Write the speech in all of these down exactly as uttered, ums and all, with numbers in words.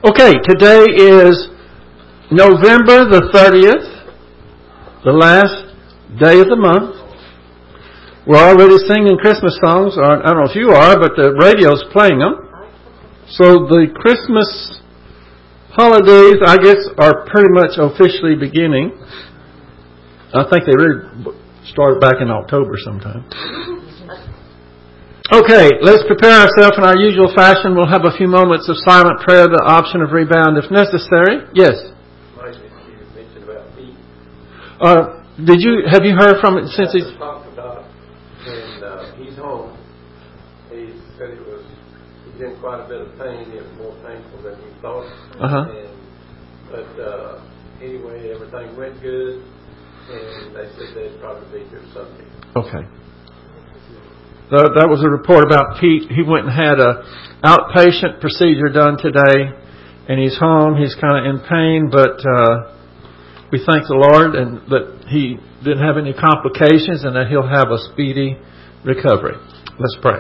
Okay, today is November the thirtieth, the last day of the month. We're already singing Christmas songs. I don't know if you are, but the radio's playing them. So the Christmas holidays, I guess, are pretty much officially beginning. I think they really started back in October sometime. Okay, let's prepare ourselves in our usual fashion. We'll have a few moments of silent prayer, the option of rebound if necessary. Yes? Mike, you mentioned about Pete. Uh, did you, have you heard from it since he's... talked about when uh, he's home. He said it was, he's in quite a bit of pain. It was more painful than we thought. Uh-huh. And, but uh, anyway, everything went good. And they said they'd probably be here Sunday. Okay. Uh, that was a report about Pete. He went and had a outpatient procedure done today, and he's home. He's kind of in pain, but uh, we thank the Lord and that he didn't have any complications and that he'll have a speedy recovery. Let's pray.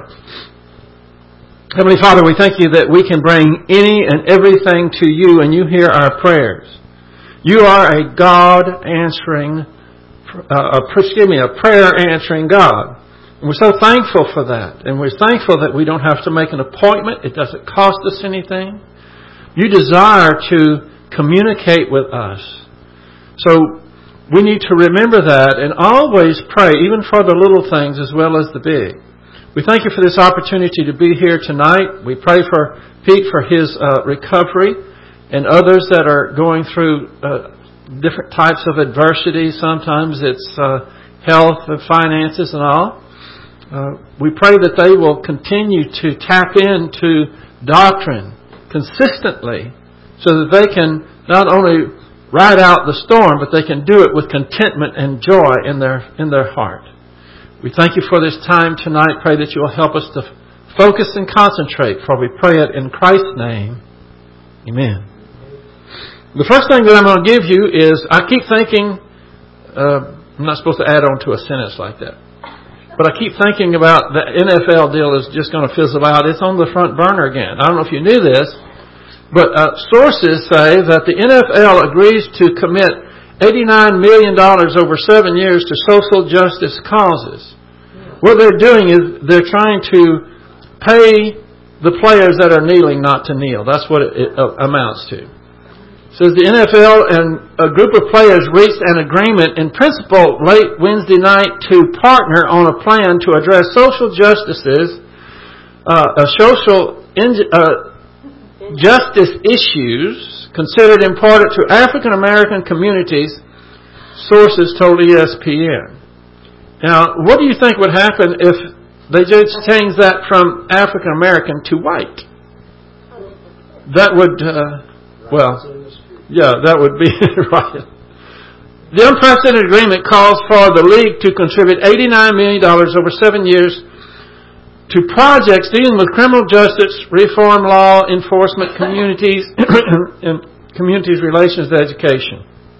Heavenly Father, we thank you that we can bring any and everything to you, and you hear our prayers. You are a God answering, uh, excuse me, a prayer answering God. And we're so thankful for that. And we're thankful that we don't have to make an appointment. It doesn't cost us anything. You desire to communicate with us. So we need to remember that and always pray, even for the little things as well as the big. We thank you for this opportunity to be here tonight. We pray for Pete for his uh, recovery and others that are going through uh, different types of adversity. Sometimes it's uh, health and finances and all. Uh, we pray that they will continue to tap into doctrine consistently so that they can not only ride out the storm, but they can do it with contentment and joy in their in their heart. We thank you for this time tonight. Pray that you will help us to focus and concentrate, for we pray it in Christ's name. Amen. The first thing that I'm going to give you is, I keep thinking, uh, I'm not supposed to add on to a sentence like that. But I keep thinking about the N F L deal is just going to fizzle out. It's on the front burner again. I don't know if you knew this, but uh, sources say that the N F L agrees to commit eighty-nine million dollars over seven years to social justice causes. What they're doing is they're trying to pay the players that are kneeling not to kneel. That's what it, it uh, amounts to. It says the N F L and a group of players reached an agreement in principle late Wednesday night to partner on a plan to address social justices, uh, uh, social in, uh, justice issues considered important to African American communities, sources told E S P N. Now, what do you think would happen if they just changed that from African American to white? That would, uh, well... Yeah, that would be right. The unprecedented agreement calls for the league to contribute eighty-nine million dollars over seven years to projects dealing with criminal justice, reform, law enforcement, communities, and communities relations and education.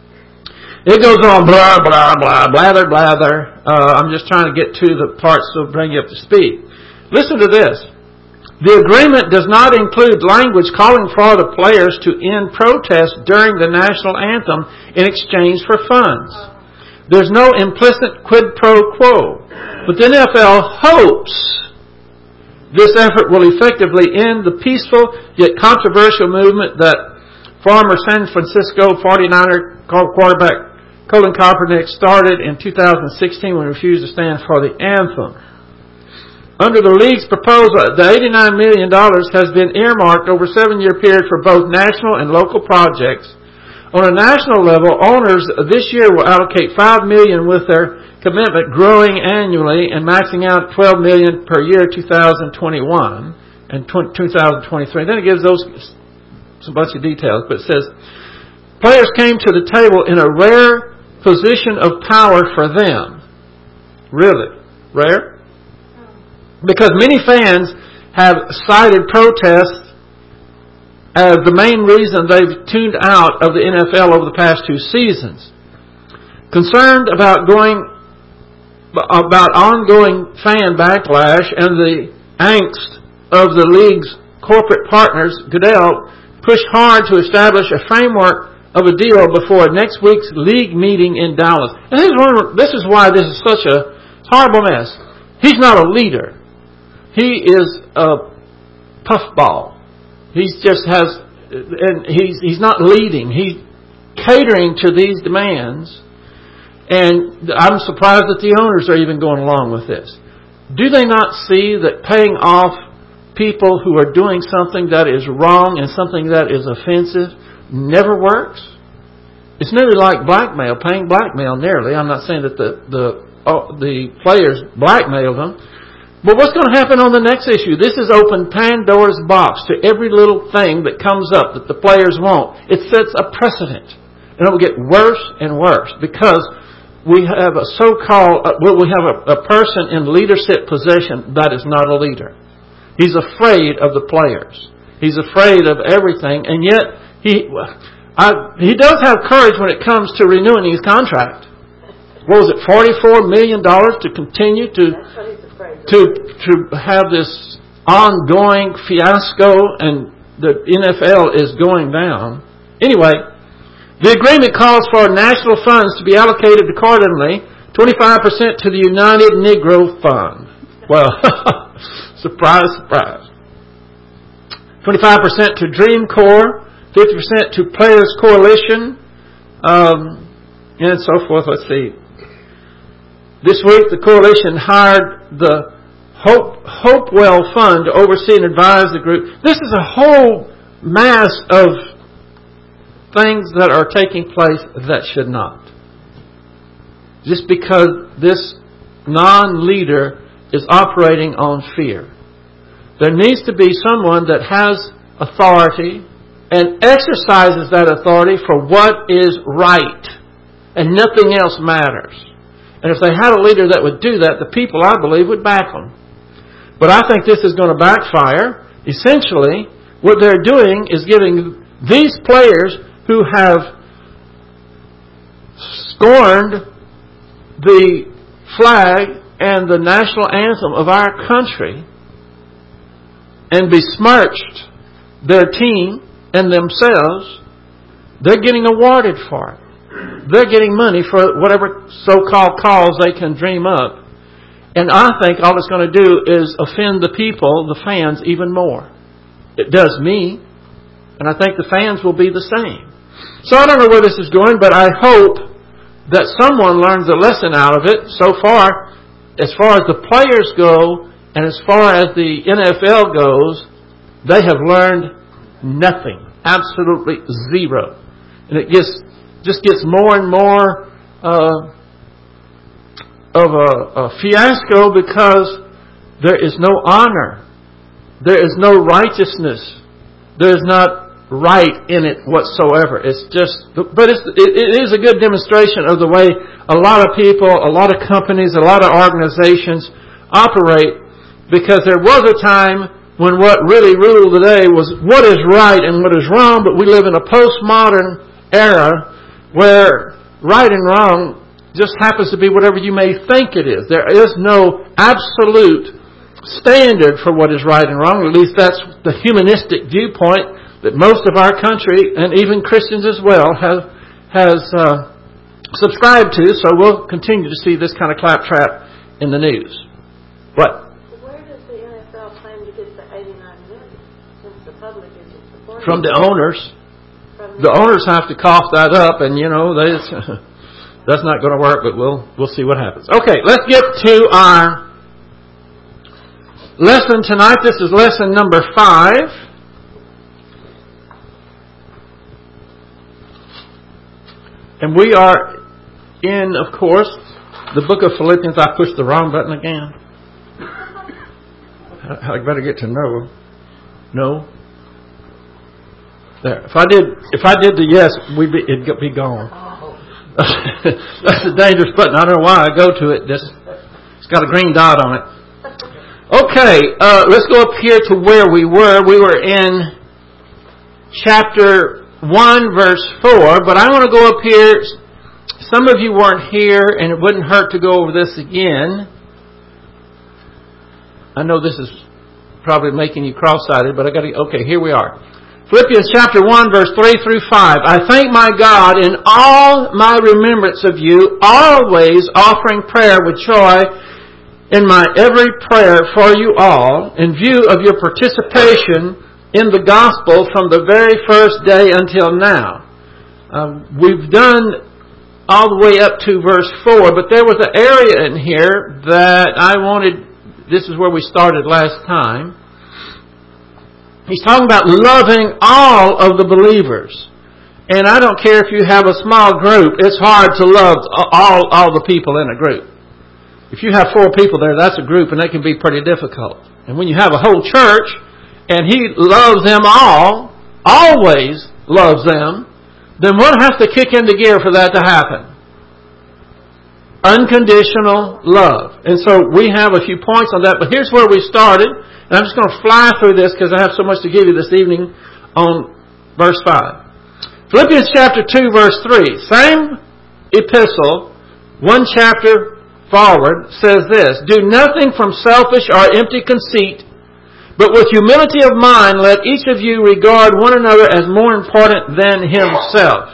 It goes on, blah, blah, blah, blather, blather. Uh, I'm just trying to get to the parts to bring you up to speed. Listen to this. The agreement does not include language calling for the players to end protests during the national anthem in exchange for funds. There's no implicit quid pro quo. But the N F L hopes this effort will effectively end the peaceful yet controversial movement that former San Francisco forty-niner quarterback Colin Kaepernick started in two thousand sixteen when he refused to stand for the anthem. Under the league's proposal, the eighty-nine million dollars has been earmarked over a seven-year period for both national and local projects. On a national level, owners this year will allocate five million dollars with their commitment growing annually and maxing out twelve million dollars per year two thousand twenty-one and two thousand twenty-three. Then it gives those a bunch of details, but it says, players came to the table in a rare position of power for them. Really? Rare? Because many fans have cited protests as the main reason they've tuned out of the N F L over the past two seasons. Concerned about going about ongoing fan backlash and the angst of the league's corporate partners, Goodell push hard to establish a framework of a deal before next week's league meeting in Dallas. And this is, one, this is why this is such a horrible mess. He's not a leader. He is a puffball. He just has, and he's he's not leading. He's catering to these demands. And I'm surprised that the owners are even going along with this. Do they not see that paying off people who are doing something that is wrong and something that is offensive never works? It's nearly like blackmail, paying blackmail nearly. I'm not saying that the the oh, the players blackmail them. But what's going to happen on the next issue? This has opened Pandora's box to every little thing that comes up that the players want. It sets a precedent. And it will get worse and worse because we have a so-called, well, we have a, a person in leadership position that is not a leader. He's afraid of the players. He's afraid of everything. And yet, he I, he does have courage when it comes to renewing his contract. What was it, forty-four million dollars to continue to... To to have this ongoing fiasco, and the N F L is going down. Anyway, the agreement calls for national funds to be allocated accordingly, twenty-five percent to the United Negro Fund. Well, surprise, surprise. twenty-five percent to Dream Corps, fifty percent to Players Coalition, um, and so forth. Let's see. This week, the coalition hired the Hope Hopewell Fund to oversee and advise the group. This is a whole mass of things that are taking place that should not. Just because this non-leader is operating on fear. There needs to be someone that has authority and exercises that authority for what is right. And nothing else matters. And if they had a leader that would do that, the people, I believe, would back them. But I think this is going to backfire. Essentially, what they're doing is giving these players who have scorned the flag and the national anthem of our country and besmirched their team and themselves, they're getting awarded for it. They're getting money for whatever so-called cause they can dream up. And I think all it's going to do is offend the people, the fans, even more. It does me. And I think the fans will be the same. So I don't know where this is going, but I hope that someone learns a lesson out of it. So far, as far as the players go, and as far as the N F L goes, they have learned nothing. Absolutely zero. And it gets just gets more and more uh, of a, a fiasco because there is no honor. There is no righteousness. There is not right in it whatsoever. It's just, but it's, it, it is a good demonstration of the way a lot of people, a lot of companies, a lot of organizations operate, because there was a time when what really ruled the day was what is right and what is wrong, but we live in a postmodern era where right and wrong just happens to be whatever you may think it is. There is no absolute standard for what is right and wrong. At least that's the humanistic viewpoint that most of our country, and even Christians as well, have has uh, subscribed to. So we'll continue to see this kind of claptrap in the news. What? Where does the N F L plan to get the eighty-nine million since the public isn't supporting? From the owners. The owners have to cough that up, and you know they, that's not going to work. But we'll we'll see what happens. Okay, let's get to our lesson tonight. This is lesson number five, and we are in, of course, the book of Philippians. I pushed the wrong button again. I better get to know. No. There. If I did, if I did the yes, we'd be, it'd be gone. That's a dangerous button. I don't know why I go to it. Just, it's got a green dot on it. Okay, uh, let's go up here to where we were. We were in chapter one, verse four. But I want to go up here. Some of you weren't here, and it wouldn't hurt to go over this again. I know this is probably making you cross-eyed, but I got to. Okay, here we are. Philippians chapter one, verse three through five. I thank my God in all my remembrance of you, always offering prayer with joy in my every prayer for you all, in view of your participation in the gospel from the very first day until now. Uh, we've done all the way up to verse four, but there was an area in here that I wanted, this is where we started last time. He's talking about loving all of the believers. And I don't care if you have a small group, it's hard to love all, all the people in a group. If you have four people there, that's a group, and that can be pretty difficult. And when you have a whole church, and He loves them all, always loves them, then what has to kick into gear for that to happen? Unconditional love. And so we have a few points on that, but here's where we started. And I'm just going to fly through this because I have so much to give you this evening on verse five. Philippians chapter two, verse three. Same epistle, one chapter forward, says this. Do nothing from selfish or empty conceit, but with humility of mind let each of you regard one another as more important than himself.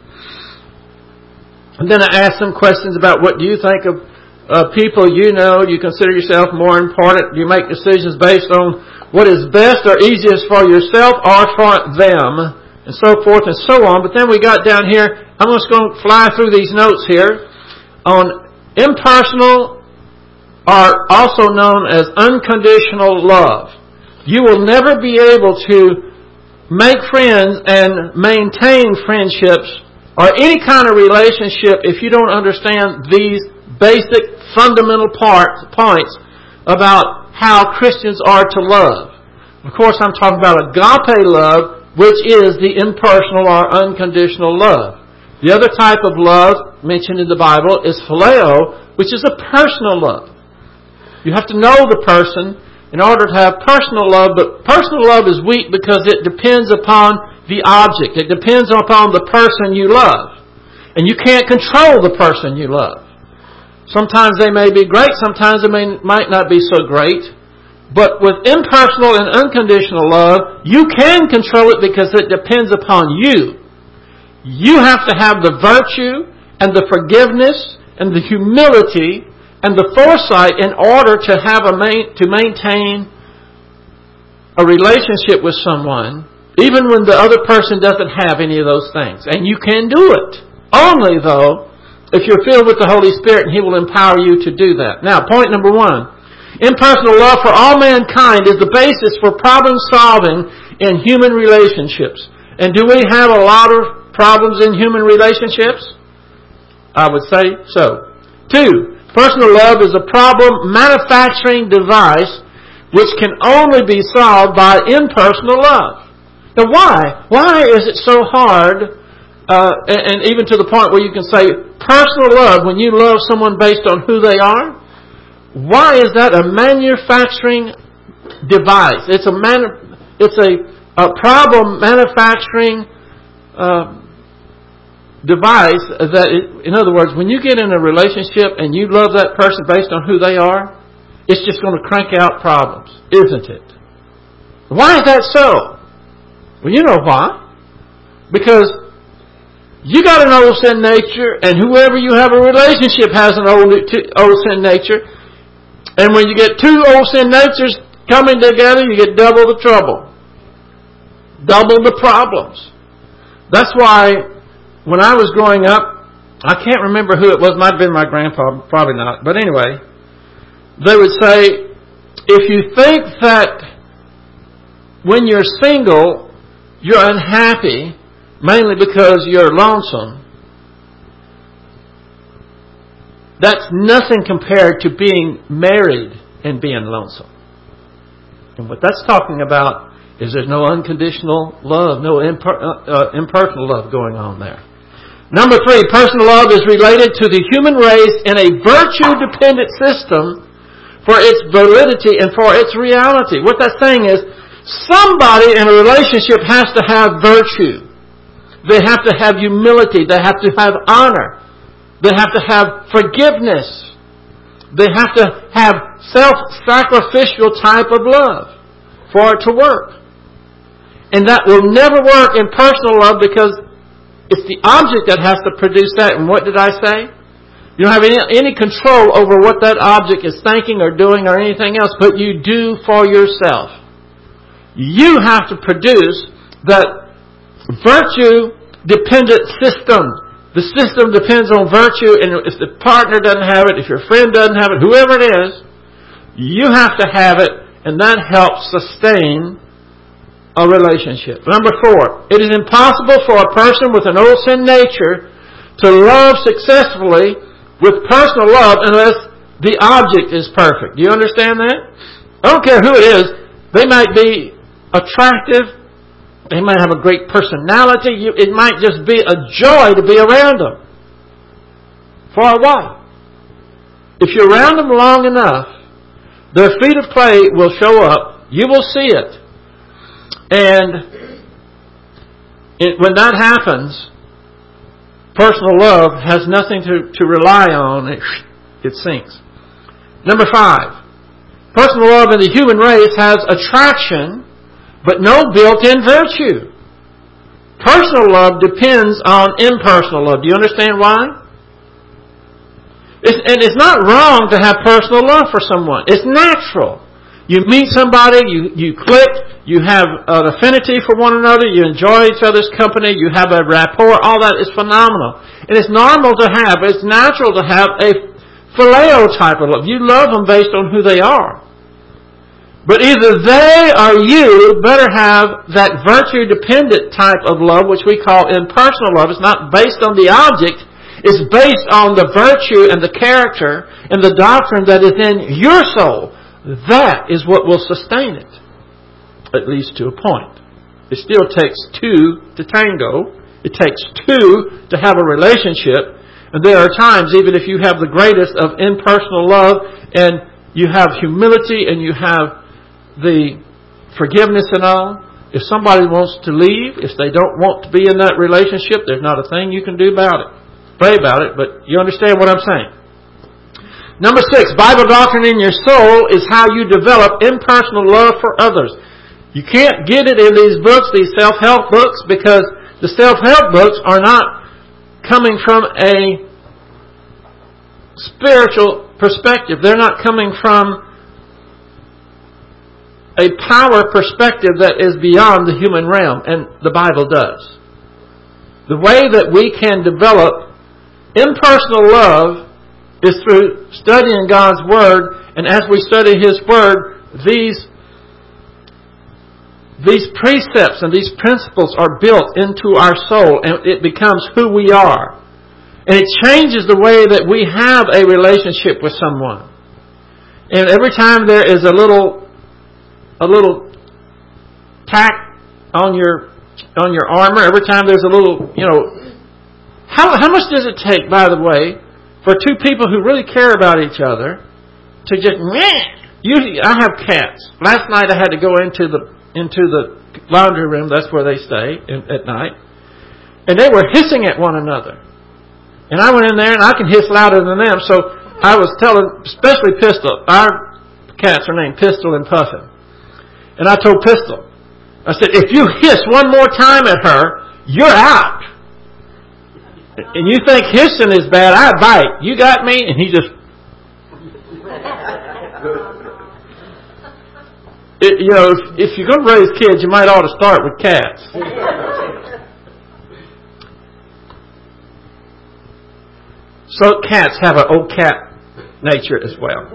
And then I asked some questions about what do you think of Uh, people you know, you consider yourself more important. You make decisions based on what is best or easiest for yourself or for them, and so forth and so on. But then we got down here, I'm just going to fly through these notes here, on impersonal, or also known as unconditional love. You will never be able to make friends and maintain friendships or any kind of relationship if you don't understand these basic fundamental part, points about how Christians are to love. Of course, I'm talking about agape love, which is the impersonal or unconditional love. The other type of love mentioned in the Bible is phileo, which is a personal love. You have to know the person in order to have personal love, but personal love is weak because it depends upon the object. It depends upon the person you love. And you can't control the person you love. Sometimes they may be great, sometimes they may, might not be so great. But with impersonal and unconditional love, you can control it because it depends upon you. You have to have the virtue and the forgiveness and the humility and the foresight in order to have a main, to maintain a relationship with someone, even when the other person doesn't have any of those things. And you can do it. Only, though, if you're filled with the Holy Spirit, and He will empower you to do that. Now, point number one. Impersonal love for all mankind is the basis for problem solving in human relationships. And do we have a lot of problems in human relationships? I would say so. Two, personal love is a problem manufacturing device which can only be solved by impersonal love. Now, why? Why is it so hard? Uh, and, and even to the point where you can say personal love, when you love someone based on who they are, why is that a manufacturing device? It's a man, it's a, a problem manufacturing uh, device that, it, in other words, when you get in a relationship and you love that person based on who they are, it's just going to crank out problems, isn't it? Why is that so? Well, you know why. Because you got an old sin nature, and whoever you have a relationship has an old, old sin nature. And when you get two old sin natures coming together, you get double the trouble. Double the problems. That's why when I was growing up, I can't remember who it was. It might have been my grandpa, probably not. But anyway, they would say, if you think that when you're single, you're unhappy, mainly because you're lonesome, that's nothing compared to being married and being lonesome. And what that's talking about is there's no unconditional love, no imper- uh, impersonal love going on there. Number three, personal love is related to the human race in a virtue-dependent system for its validity and for its reality. What that's saying is somebody in a relationship has to have virtue. They have to have humility. They have to have honor. They have to have forgiveness. They have to have self-sacrificial type of love for it to work. And that will never work in personal love because it's the object that has to produce that. And what did I say? You don't have any, any control over what that object is thinking or doing or anything else, but you do for yourself. You have to produce that virtue-dependent system. The system depends on virtue, and if the partner doesn't have it, if your friend doesn't have it, whoever it is, you have to have it, and that helps sustain a relationship. Number four, it is impossible for a person with an old sin nature to love successfully with personal love unless the object is perfect. Do you understand that? I don't care who it is. They might be attractive. They might have a great personality. It might just be a joy to be around them for a while. If you're around them long enough, their feet of clay will show up. You will see it. And it, when that happens, personal love has nothing to, to rely on. It, it sinks. Number five. Personal love in the human race has attraction, but no built-in virtue. Personal love depends on impersonal love. Do you understand why? It's, and it's not wrong to have personal love for someone. It's natural. You meet somebody, you, you click, you have an affinity for one another, you enjoy each other's company, you have a rapport, all that is phenomenal. And it's normal to have, it's natural to have a phileo type of love. You love them based on who they are. But either they or you better have that virtue-dependent type of love, which we call impersonal love. It's not based on the object, it's based on the virtue and the character and the doctrine that is in your soul. That is what will sustain it, at least to a point. It still takes two to tango. It takes two to have a relationship. And there are times, even if you have the greatest of impersonal love and you have humility and you have the forgiveness and all, if somebody wants to leave, if they don't want to be in that relationship, there's not a thing you can do about it. Pray about it, but you understand what I'm saying. Number six, Bible doctrine in your soul is how you develop impersonal love for others. You can't get it in these books, these self-help books, because the self-help books are not coming from a spiritual perspective. They're not coming from a power perspective that is beyond the human realm, and the Bible does. The way that we can develop impersonal love is through studying God's Word, and as we study His Word, these, these precepts and these principles are built into our soul, and it becomes who we are. And it changes the way that we have a relationship with someone. And every time there is a little, a little tack on your, on your armor, every time there's a little, you know, how, how much does it take, by the way, for two people who really care about each other to just meh. Usually, I have cats. Last night I had to go into the into the laundry room. That's where they stay in, at night, and they were hissing at one another. And I went in there, and I can hiss louder than them. So I was telling, especially Pistol. Our cats are named Pistol and Puffin. And I told Pistol, I said, if you hiss one more time at her, you're out. And you think hissing is bad, I bite. You got me? And he just... It, you know, if, if you're going to raise kids, you might ought to start with cats. So cats have an old cat nature as well.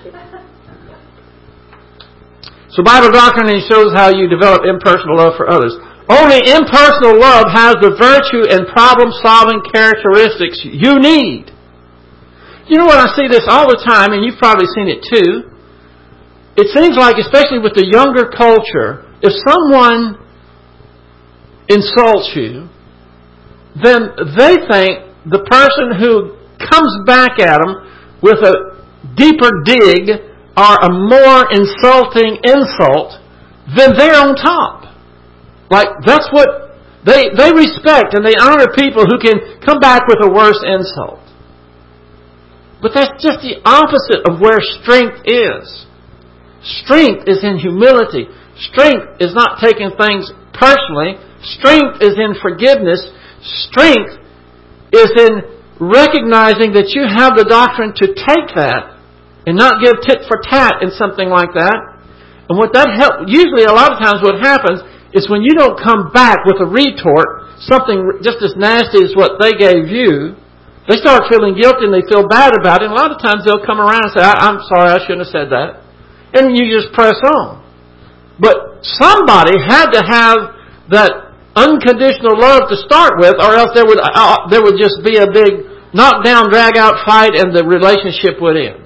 So Bible doctrine shows how you develop impersonal love for others. Only impersonal love has the virtue and problem-solving characteristics you need. You know what? I see this all the time, and you've probably seen it too. It seems like, especially with the younger culture, if someone insults you, then they think the person who comes back at them with a deeper dig or a more insulting insult, then they're on top. Like, that's what they they respect and they honor people who can come back with a worse insult. But that's just the opposite of where strength is. Strength is in humility. Strength is not taking things personally. Strength is in forgiveness. Strength is in recognizing that you have the doctrine to take that and not give tit for tat in something like that. And what that help, usually a lot of times what happens is when you don't come back with a retort, something just as nasty as what they gave you, they start feeling guilty and they feel bad about it. And a lot of times they'll come around and say, I'm sorry, I shouldn't have said that. And you just press on. But somebody had to have that unconditional love to start with, or else there would uh, there would just be a big knock-down, drag-out fight and the relationship would end.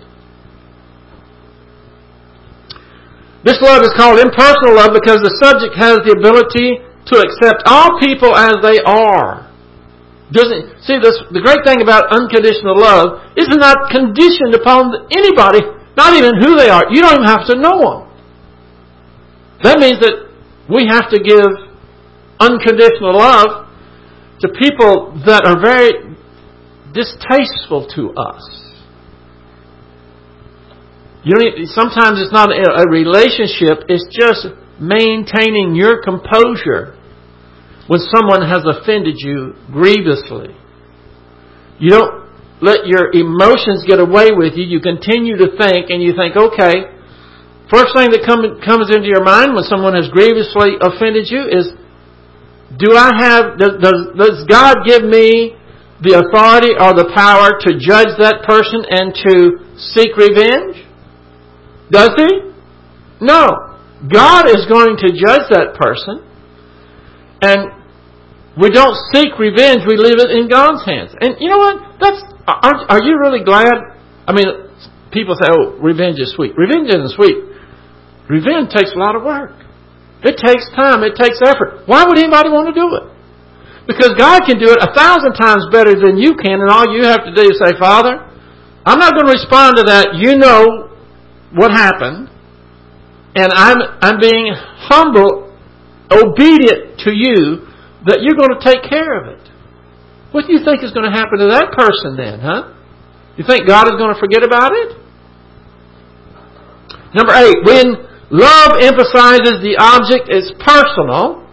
This love is called impersonal love because the subject has the ability to accept all people as they are. Doesn't see this? The great thing about unconditional love is it's not conditioned upon anybody, not even who they are. You don't even have to know them. That means that we have to give unconditional love to people that are very distasteful to us. You know, sometimes it's not a relationship, it's just maintaining your composure when someone has offended you grievously. You don't let your emotions get away with you. You continue to think and you think, okay, first thing that come, comes into your mind when someone has grievously offended you is, do I have, does, does God give me the authority or the power to judge that person and to seek revenge? Does He? No. God is going to judge that person. And we don't seek revenge. We leave it in God's hands. And you know what? That's, are, are you really glad? I mean, people say, oh, revenge is sweet. Revenge isn't sweet. Revenge takes a lot of work. It takes time. It takes effort. Why would anybody want to do it? Because God can do it a thousand times better than you can, and all you have to do is say, Father, I'm not going to respond to that. You know what happened, and I'm I'm being humble, obedient to you, that you're going to take care of it. What do you think is going to happen to that person then, huh? You think God is going to forget about it? Number eight, when love emphasizes the object is personal.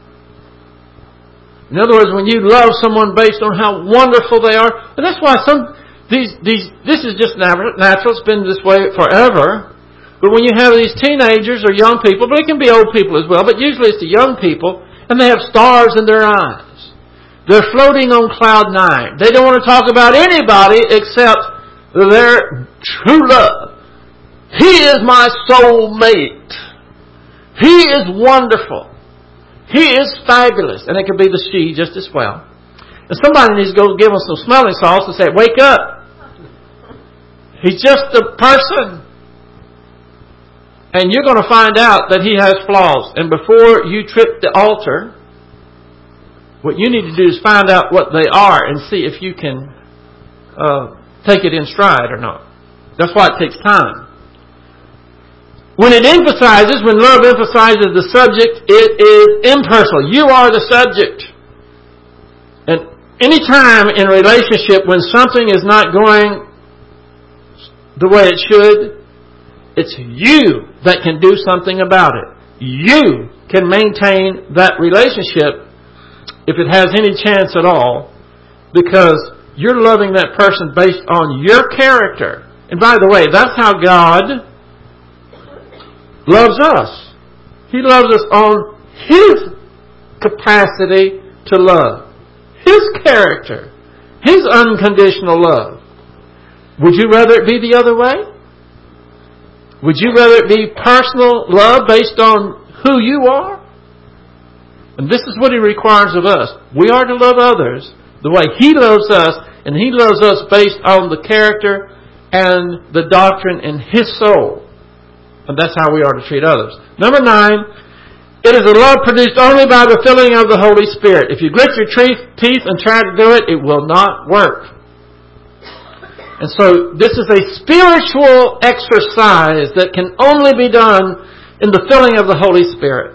In other words, when you love someone based on how wonderful they are, and that's why some these these this is just natural. It's been this way forever. But when you have these teenagers or young people, but it can be old people as well, but usually it's the young people, and they have stars in their eyes. They're floating on cloud nine. They don't want to talk about anybody except their true love. He is my soulmate. He is wonderful. He is fabulous. And it could be the she just as well. And somebody needs to go give him some smelling salts and say, wake up. He's just a person. And you're going to find out that he has flaws. And before you trip the altar, what you need to do is find out what they are and see if you can uh, take it in stride or not. That's why it takes time. When it emphasizes, when love emphasizes the subject, it is impersonal. You are the subject. And any time in a relationship when something is not going the way it should, it's you that can do something about it. You can maintain that relationship if it has any chance at all, because you're loving that person based on your character. And by the way, that's how God loves us. He loves us on His capacity to love. His character. His unconditional love. Would you rather it be the other way? Would you rather it be personal love based on who you are? And this is what He requires of us. We are to love others the way He loves us, and He loves us based on the character and the doctrine in His soul. And that's how we are to treat others. Number nine, it is a love produced only by the filling of the Holy Spirit. If you grit your teeth and try to do it, it will not work. And so this is a spiritual exercise that can only be done in the filling of the Holy Spirit.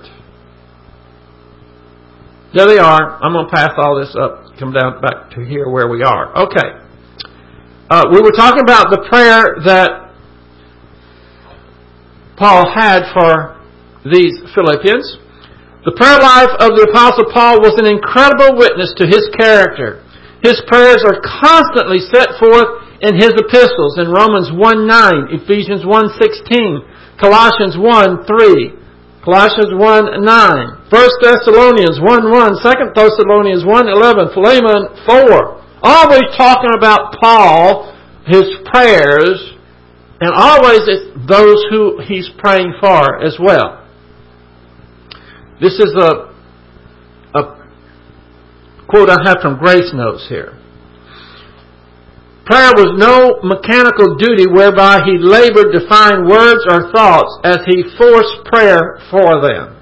There they are. I'm going to pass all this up, come down back to here where we are. Okay. Uh, we were talking about the prayer that Paul had for these Philippians. The prayer life of the Apostle Paul was an incredible witness to his character. His prayers are constantly set forth in his epistles in Romans one nine, Ephesians one sixteen, Colossians one three, Colossians one nine, First Thessalonians one one, Second Thessalonians one eleven, Philemon four. Always talking about Paul, his prayers, and always it's those who he's praying for as well. This is a, a quote I have from Grace Notes here. Prayer was no mechanical duty whereby he labored to find words or thoughts as he forced prayer for them.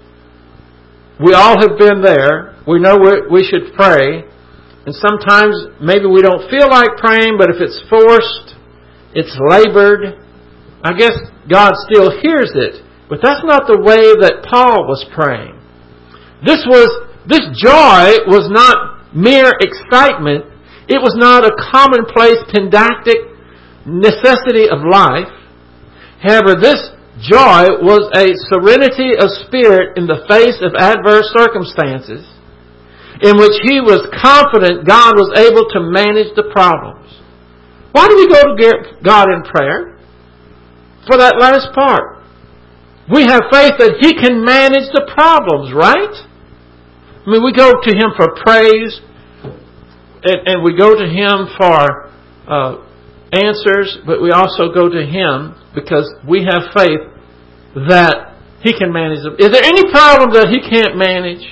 We all have been there. We know we should pray. And sometimes maybe we don't feel like praying, but if it's forced, it's labored, I guess God still hears it. But that's not the way that Paul was praying. This was, this joy was not mere excitement. It was not a commonplace, pedantic necessity of life. However, this joy was a serenity of spirit in the face of adverse circumstances, in which he was confident God was able to manage the problems. Why do we go to God in prayer? For that last part. We have faith that He can manage the problems, right? I mean, we go to Him for praise, and, and we go to Him for uh, answers, but we also go to Him because we have faith that He can manage them. Is there any problem that He can't manage?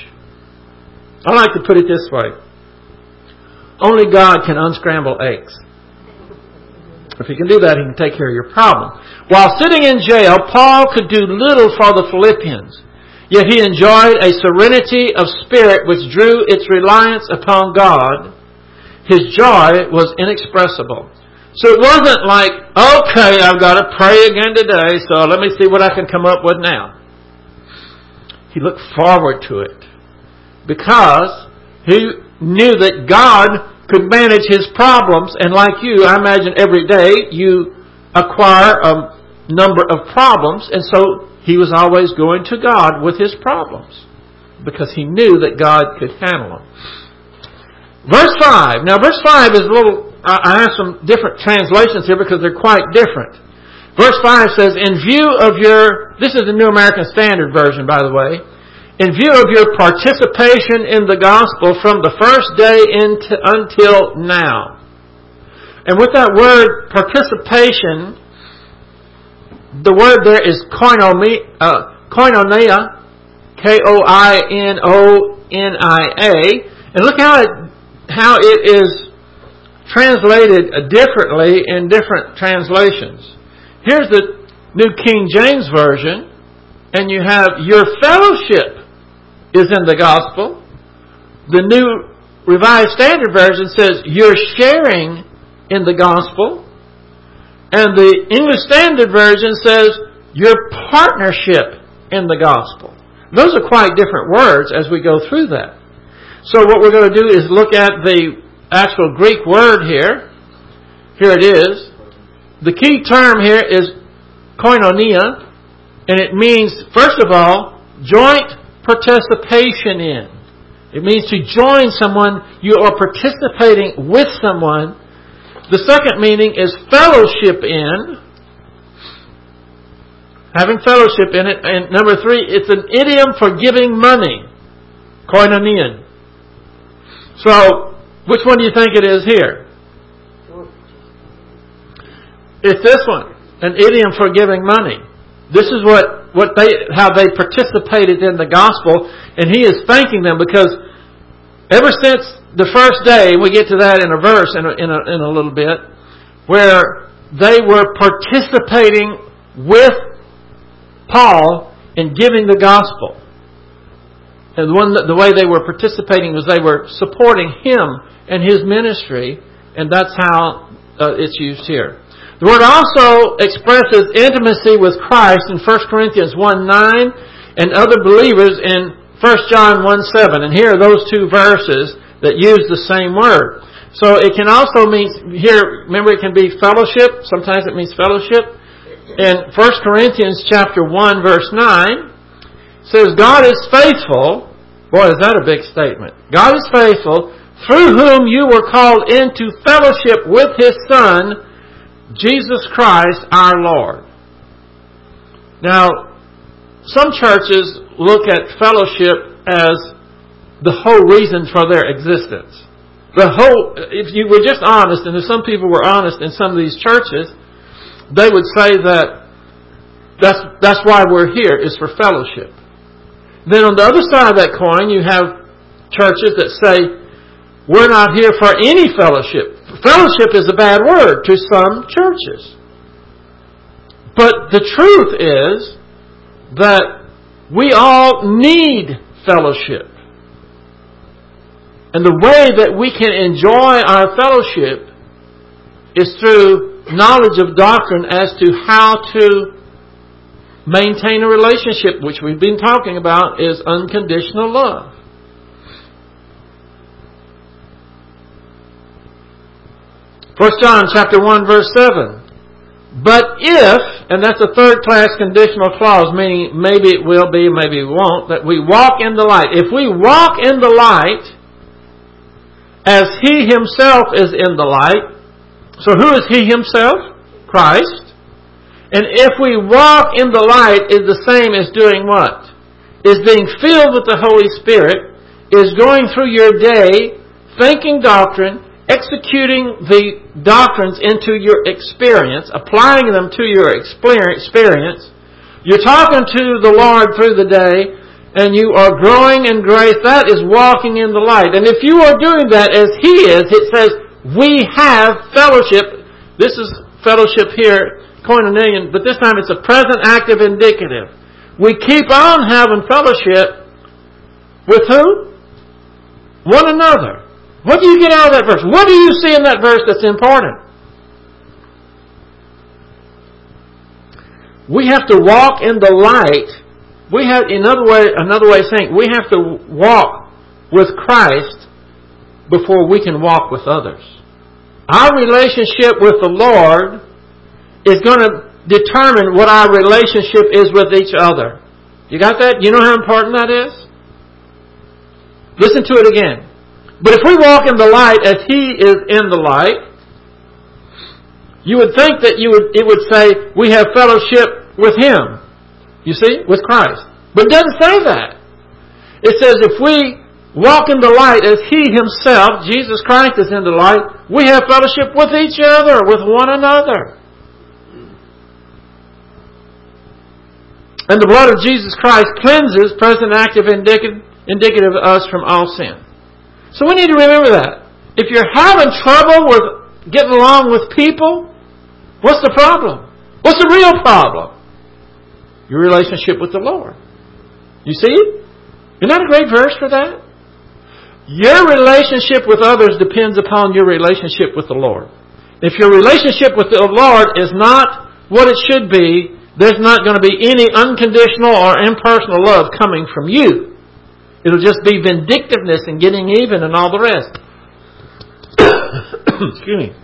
I like to put it this way. Only God can unscramble eggs. If He can do that, He can take care of your problem. While sitting in jail, Paul could do little for the Philippians. Yet he enjoyed a serenity of spirit which drew its reliance upon God. His joy was inexpressible. So it wasn't like, okay, I've got to pray again today, so let me see what I can come up with now. He looked forward to it because he knew that God could manage his problems. And like you, I imagine every day you acquire a number of problems, and so he was always going to God with his problems because he knew that God could handle them. Verse five. Now verse five is a little, I have some different translations here because they're quite different. Verse five says, in view of your, this is the New American Standard Version, by the way, in view of your participation in the gospel from the first day into, until now. And with that word participation, the word there is koinonia, uh, koinonia, K O I N O N I A. And look how it, how it is translated differently in different translations. Here's the New King James Version, and you have your fellowship is in the gospel. The New Revised Standard Version says you're sharing in the gospel. And the English Standard Version says your partnership in the gospel. Those are quite different words as we go through that. So what we're going to do is look at the actual Greek word here. Here it is. The key term here is koinonia, and it means, first of all, joint participation in. It means to join someone. You are participating with someone. The second meaning is fellowship in. Having fellowship in it. And number three, it's an idiom for giving money. Koinonian. So, which one do you think it is here? It's this one. An idiom for giving money. This is what, what they, how they participated in the gospel. And he is thanking them because ever since the first day, we get to that in a verse in a, in a, in a little bit, where they were participating with Paul in giving the gospel. And the, one, the way they were participating was they were supporting him and his ministry, and that's how uh, it's used here. The word also expresses intimacy with Christ in First Corinthians one nine and other believers in First John one seven. And here are those two verses that use the same word. So it can also mean, here, remember it can be fellowship. Sometimes it means fellowship. In First Corinthians chapter one verse nine, says God is faithful. Boy, is that a big statement. God is faithful, through whom you were called into fellowship with His Son, Jesus Christ our Lord. Now, some churches look at fellowship as the whole reason for their existence. The whole, if you were just honest, and if some people were honest in some of these churches, they would say that that's, that's why we're here, is for fellowship. Then on the other side of that coin, you have churches that say, we're not here for any fellowship. Fellowship is a bad word to some churches. But the truth is that we all need fellowship. And the way that we can enjoy our fellowship is through knowledge of doctrine as to how to maintain a relationship, which we've been talking about, is unconditional love. First John chapter one verse seven. But if, and that's a third class conditional clause, meaning maybe it will be, maybe it won't, that we walk in the light. If we walk in the light as He Himself is in the light, so who is He Himself? Christ. And if we walk in the light is the same as doing what? Is being filled with the Holy Spirit, is going through your day, thinking doctrine, executing the doctrines into your experience, applying them to your experience. You're talking to the Lord through the day, and you are growing in grace. That is walking in the light. And if you are doing that as He is, it says, we have fellowship. This is fellowship here, koinonia, but this time it's a present active indicative. We keep on having fellowship with who? One another. What do you get out of that verse? What do you see in that verse that's important? We have to walk in the light. We have, another way, another way of saying, we have to walk with Christ before we can walk with others. Our relationship with the Lord is going to determine what our relationship is with each other. You got that? You know how important that is? Listen to it again. But if we walk in the light as He is in the light, you would think that you would, it would say we have fellowship with Him. You see? With Christ. But it doesn't say that. It says if we walk in the light as He Himself, Jesus Christ, is in the light, we have fellowship with each other, with one another. And the blood of Jesus Christ cleanses, present active indicative, indicative of us from all sin. So we need to remember that. If you're having trouble with getting along with people, what's the problem? What's the real problem? Your relationship with the Lord. You see? Isn't that a great verse for that? Your relationship with others depends upon your relationship with the Lord. If your relationship with the Lord is not what it should be, there's not going to be any unconditional or impersonal love coming from you. It'll just be vindictiveness and getting even and all the rest. Excuse me.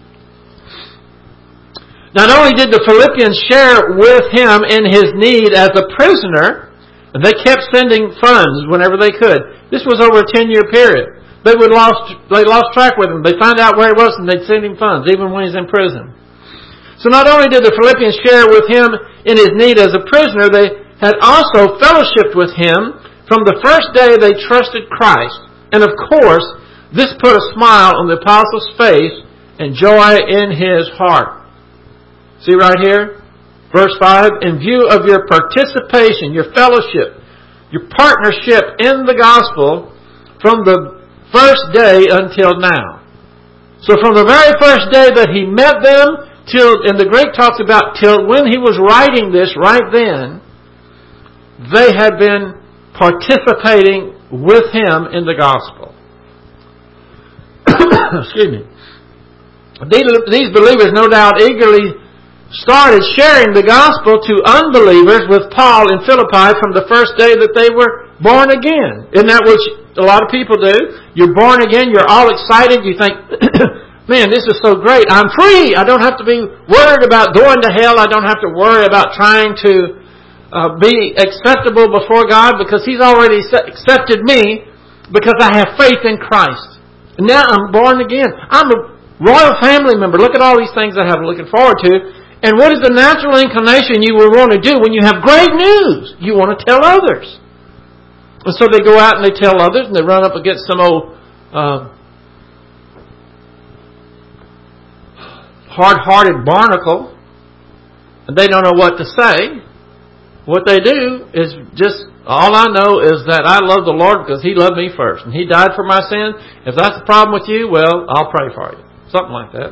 Not only did the Philippians share with him in his need as a prisoner, and they kept sending funds whenever they could. This was over a ten-year period. They would lost they lost track with him. They found out where he was and they'd send him funds, even when he's in prison. So not only did the Philippians share with him in his need as a prisoner, they had also fellowshiped with him from the first day they trusted Christ. And of course, this put a smile on the apostle's face and joy in his heart. See right here? Verse five, in view of your participation, your fellowship, your partnership in the gospel from the first day until now. So from the very first day that he met them, till, and the Greek talks about till when he was writing this right then, they had been participating with him in the gospel. Excuse me. These believers no doubt eagerly started sharing the gospel to unbelievers with Paul in Philippi from the first day that they were born again. Isn't that what a lot of people do? You're born again, you're all excited, you think, man, this is so great. I'm free. I don't have to be worried about going to hell. I don't have to worry about trying to uh, be acceptable before God because He's already accepted me because I have faith in Christ. And now I'm born again. I'm a royal family member. Look at all these things I have looking forward to. And what is the natural inclination you will want to do when you have great news? You want to tell others. And so they go out and they tell others, and they run up against some old uh, hard-hearted barnacle, and they don't know what to say. What they do is just, all I know is that I love the Lord because He loved me first, and He died for my sins. If that's the problem with you, well, I'll pray for you. Something like that.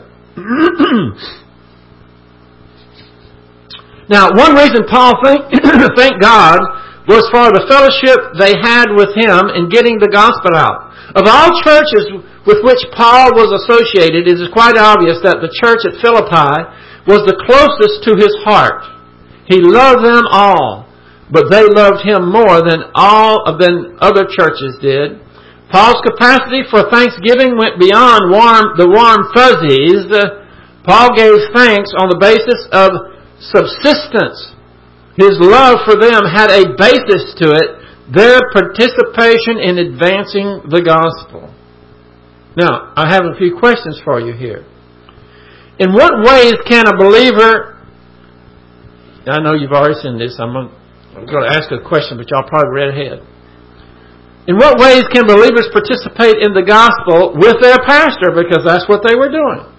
Now, one reason Paul thank, thank God was for the fellowship they had with him in getting the gospel out. Of all churches with which Paul was associated, it is quite obvious that the church at Philippi was the closest to his heart. He loved them all, but they loved him more than all of than other churches did. Paul's capacity for thanksgiving went beyond warm, the warm fuzzies. Paul gave thanks on the basis of subsistence. His love for them had a basis to it, their participation in advancing the gospel. Now, I have a few questions for you here. In what ways can a believer... I know you've already seen this. I'm going to ask a question, but y'all probably read ahead. In what ways can believers participate in the gospel with their pastor? Because that's what they were doing.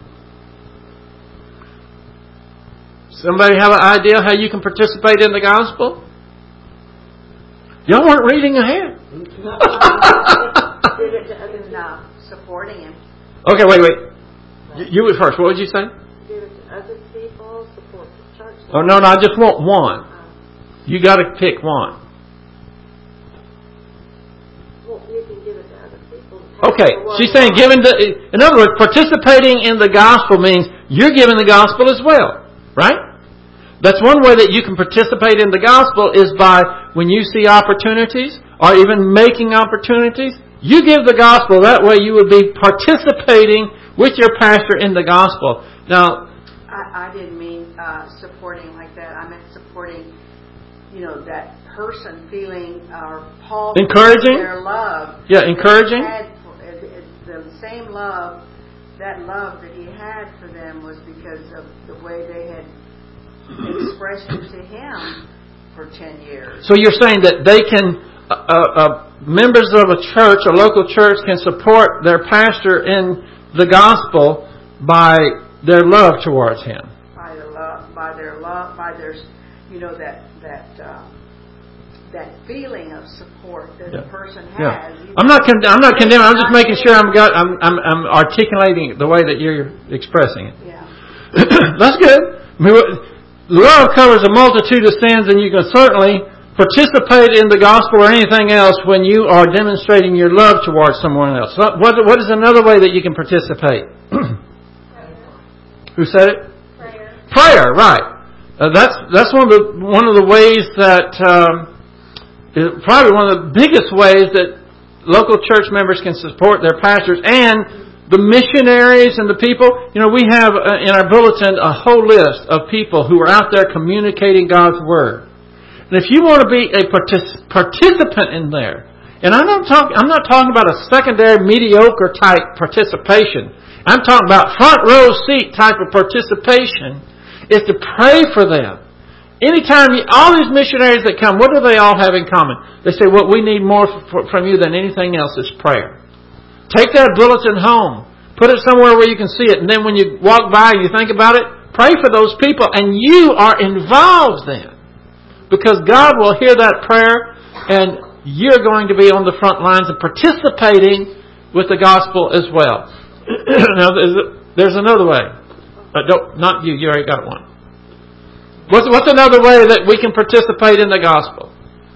Somebody have an idea how you can participate in the gospel? Y'all weren't reading ahead. No, supporting him. Okay, wait, wait. You, you were first. What would you say? Give it to other people, support the church. Oh, no, no, I just want one. You got to pick one. Well, you can give it to other people. Okay, she's saying giving the... In other words, participating in the gospel means you're giving the gospel as well. Right? That's one way that you can participate in the gospel is by when you see opportunities or even making opportunities, you give the gospel. That way you would be participating with your pastor in the gospel. Now, I, I didn't mean uh, supporting like that. I meant supporting, you know, that person feeling or uh, Paul encouraging their love. Yeah, encouraging. Had for, it, it, the same love, that love that he had for them was because of the way they had expressed it to him for ten years. So you're saying that they can, uh, uh, members of a church, a local church, can support their pastor in the gospel by their love towards him. By their love, by their love, by their, you know, that that uh, that feeling of support that yeah. a person has. Yeah. I'm not. Con- I'm not condemning. I'm just making sure I'm got. I'm, I'm. I'm articulating it the way that you're expressing it. Yeah. That's good. I mean, love covers a multitude of sins, and you can certainly participate in the gospel or anything else when you are demonstrating your love towards someone else. What, what is another way that you can participate? Who said it? Prayer. Prayer, right. Uh, that's that's one of the one of the ways that um, is probably one of the biggest ways that local church members can support their pastors and the missionaries and the people. You know, we have uh, in our bulletin a whole list of people who are out there communicating God's Word. And if you want to be a partic- participant in there, and I'm not talking, I'm not talking about a secondary mediocre type participation. I'm talking about front row seat type of participation. Is to pray for them. Anytime you, all these missionaries that come, what do they all have in common? They say, what we need more f- from you than anything else is prayer. Take that bulletin home. Put it somewhere where you can see it. And then when you walk by and you think about it, pray for those people. And you are involved then. Because God will hear that prayer and you're going to be on the front lines and participating with the gospel as well. Now, there's another way. Uh, don't, not you. You already got one. What's, what's another way that we can participate in the gospel?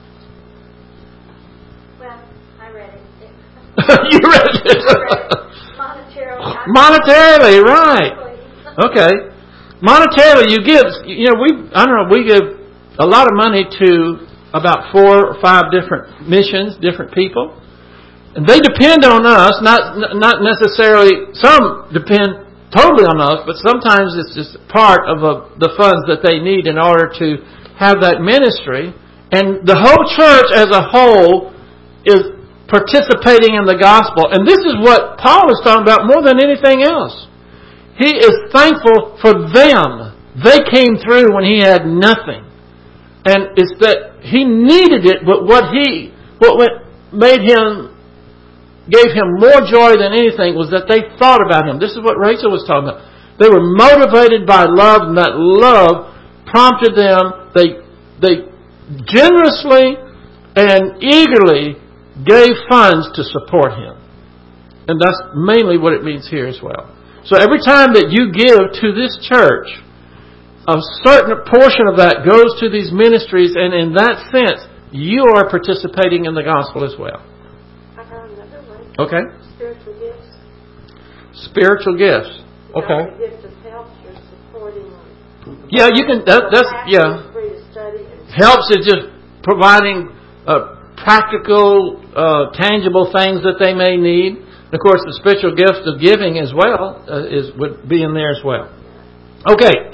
Well, I read it. You read it. Monetarily. Monetarily, right. Okay. Monetarily, you give, you know, we, I don't know, we give a lot of money to about four or five different missions, different people. And they depend on us, not not necessarily, some depend totally on us, but sometimes it's just part of a, the funds that they need in order to have that ministry, and the whole church as a whole is participating in the gospel. And this is what Paul is talking about more than anything else. He is thankful for them. They came through when he had nothing. And it's that he needed it, but what he, what made him, gave him more joy than anything was that they thought about him. This is what Rachel was talking about. They were motivated by love, and that love prompted them. They, they generously and eagerly gave funds to support him. And that's mainly what it means here as well. So every time that you give to this church, a certain portion of that goes to these ministries, and in that sense, you are participating in the gospel as well. I got another one. Okay. Spiritual gifts. Spiritual gifts. You Okay. know, the gift of help, you're supporting. Yeah, you can. That, that's yeah. Free to study and Helps is just providing uh, practical, uh, tangible things that they may need. Of course, the spiritual gift of giving as well uh, is would be in there as well. Okay.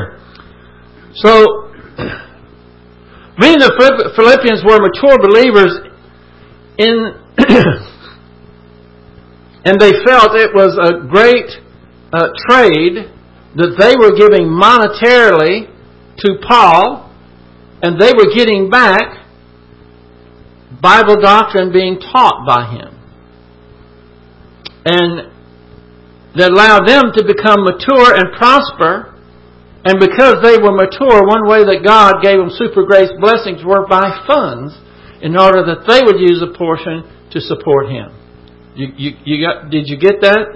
So, many of the Philippians were mature believers in, and they felt it was a great uh, trade that they were giving monetarily to Paul, and they were getting back Bible doctrine being taught by him. And that allowed them to become mature and prosper. And because they were mature, one way that God gave them super grace blessings were by funds, in order that they would use a portion to support him. You, you, you got? Did you get that?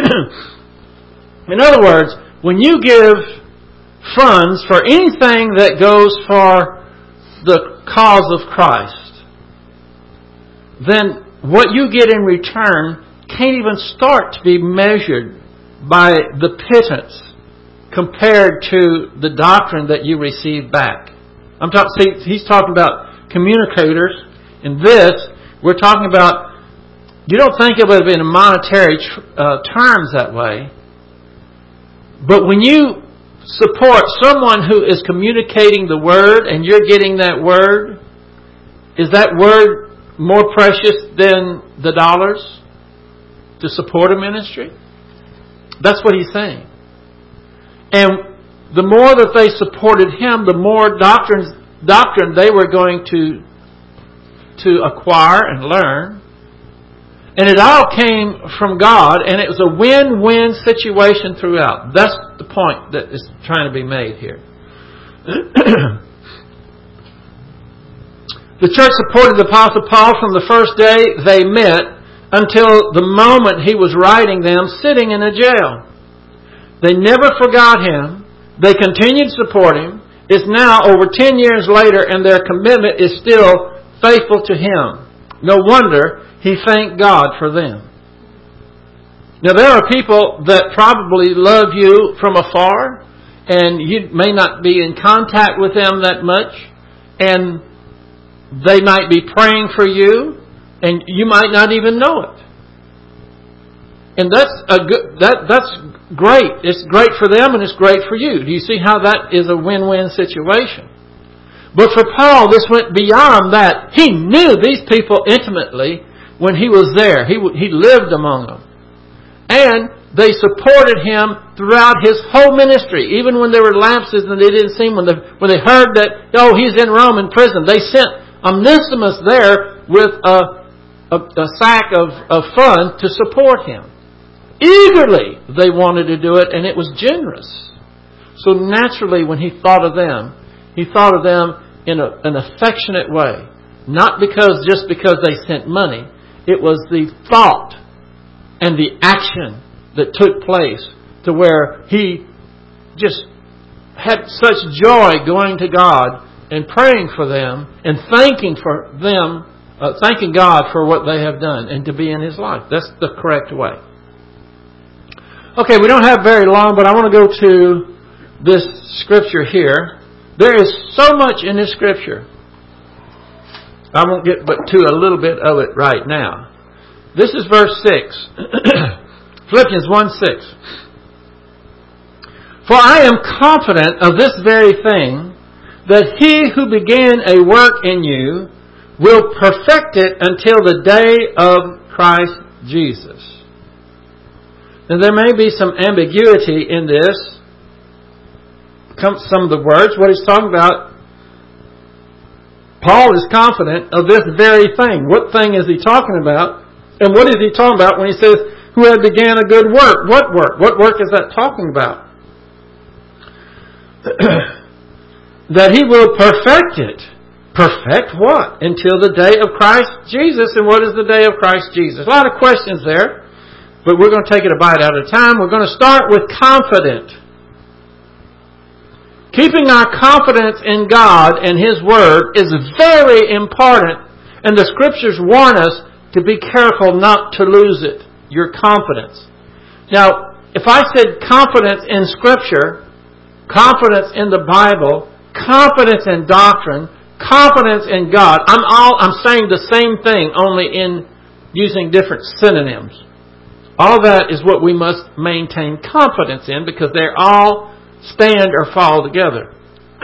In other words, when you give funds for anything that goes for the cause of Christ, then what you get in return can't even start to be measured by the pittance compared to the doctrine that you receive back. I'm talking. See, he's talking about communicators. In this, we're talking about. You don't think of it in monetary uh, terms that way, but when you support someone who is communicating the word, and you're getting that word, is that word more precious than the dollars to support a ministry? That's what he's saying. And the more that they supported him, the more doctrines, doctrine they were going to, to acquire and learn. And it all came from God, and it was a win-win situation throughout. That's the point that is trying to be made here. The church supported the Apostle Paul from the first day they met until the moment he was writing them sitting in a jail. They never forgot him. They continued to support him. It's now over ten years later, and their commitment is still faithful to him. No wonder he thanked God for them. Now, there are people that probably love you from afar, and you may not be in contact with them that much, and they might be praying for you, and you might not even know it. And that's a good. That that's. Great. It's great for them and it's great for you. Do you see how that is a win-win situation? But for Paul, this went beyond that. He knew these people intimately when he was there. He he lived among them. And they supported him throughout his whole ministry. Even when there were lapses and they didn't seem, when, the, when they heard that, oh, he's in Rome in prison, they sent Onesimus there with a, a, a sack of, of funds to support him. Eagerly they wanted to do it, and it was generous. So naturally, when he thought of them, he thought of them in a, an affectionate way. Not because just because they sent money. It was the thought and the action that took place to where he just had such joy going to God and praying for them and thanking for them, uh, thanking God for what they have done and to be in his life. That's the correct way. Okay, we don't have very long, but I want to go to this scripture here. There is so much in this scripture. I won't get but to a little bit of it right now. This is verse six. Philippians one six. For I am confident of this very thing, that He who began a work in you will perfect it until the day of Christ Jesus. Now there may be some ambiguity in this. Some of the words, what he's talking about. Paul is confident of this very thing. What thing is he talking about? And what is he talking about when he says, who had began a good work? What work? What work is that talking about? That He will perfect it. Perfect what? Until the day of Christ Jesus. And what is the day of Christ Jesus? A lot of questions there. But we're going to take it a bite at a time. We're going to start with confident. Keeping our confidence in God and His Word is very important. And the Scriptures warn us to be careful not to lose it. Your confidence. Now, if I said confidence in Scripture, confidence in the Bible, confidence in doctrine, confidence in God, I'm all I'm saying the same thing, only in using different synonyms. All that is what we must maintain confidence in, because they all stand or fall together.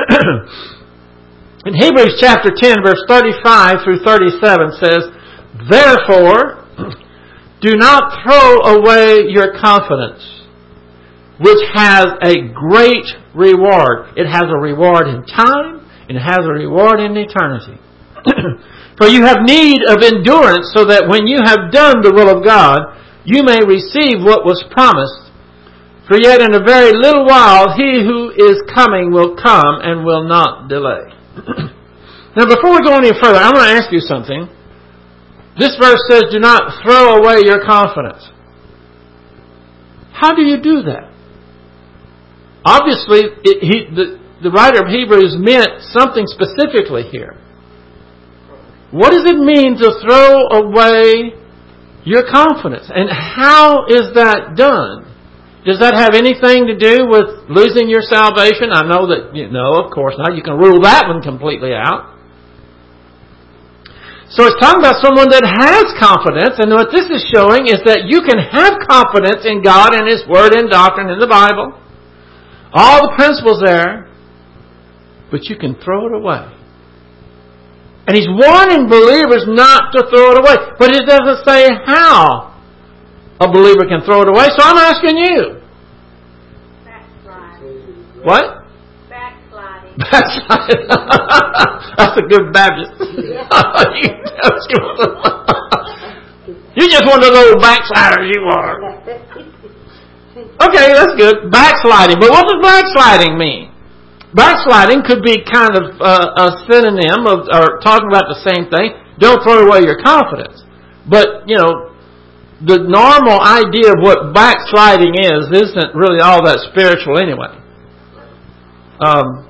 In Hebrews chapter ten, verse thirty-five through thirty-seven says, therefore, do not throw away your confidence, which has a great reward. It has a reward in time, and it has a reward in eternity. For you have need of endurance, so that when you have done the will of God, you may receive what was promised. For yet in a very little while, He who is coming will come and will not delay. Now, before we go any further, I want to ask you something. This verse says, do not throw away your confidence. How do you do that? Obviously, it, he, the, the writer of Hebrews meant something specifically here. What does it mean to throw away your confidence? And how is that done? Does that have anything to do with losing your salvation? I know that, you know, of course not. You can rule that one completely out. So it's talking about someone that has confidence, and what this is showing is that you can have confidence in God and His Word and doctrine in the Bible. All the principles there, but you can throw it away. And He's warning believers not to throw it away, but it doesn't say how a believer can throw it away. So I'm asking you. Backsliding. What? Backsliding. Backsliding. That's a good Baptist. You just one of those backsliders you are. Okay, that's good. Backsliding. But what does backsliding mean? Backsliding could be kind of uh, a synonym of, or talking about the same thing. Don't throw away your confidence. But, you know, the normal idea of what backsliding is isn't really all that spiritual anyway. Um,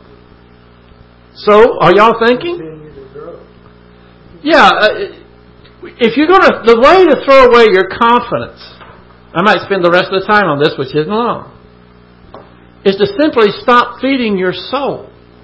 so, are y'all thinking? Yeah, uh, if you're going to, the way to throw away your confidence, I might spend the rest of the time on this, which isn't long, is to simply stop feeding your soul.